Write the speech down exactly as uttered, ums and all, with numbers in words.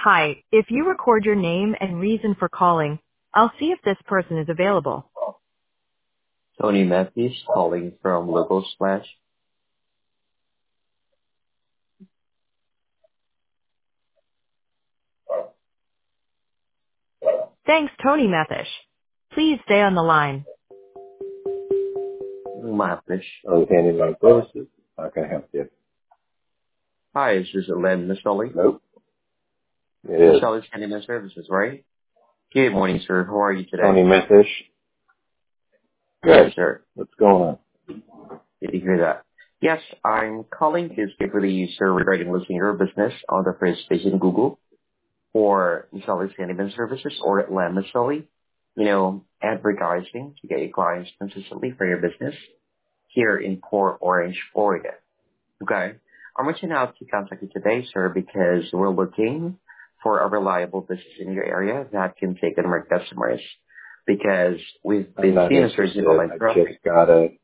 Hi, if you record your name and reason for calling, I'll see if this person is available. Tony Matthews calling from Local Splash. Thanks, Tony Methish. Please stay on the line. Matthews. Oh, Handyman Services. How can I help you? Hi, this is Len Misoli. Nope. It is. Misoli's Handyman Services, right? Good morning, sir. How are you Tony today? Methish. Yes, Good. sir. What's going on? Did you hear that? Yes, I'm calling to speak with the user regarding listing your business on the first page in Google for Misoli's Handyman Services or Len Misoli. You know, advertising to get your clients consistently for your business here in Port Orange, Florida. Okay. I'm reaching out to contact you today, sir, because we're looking for a reliable business in your area that can take in more customers. Because we've I'm been not seeing a surge interested. in online I traffic. just got a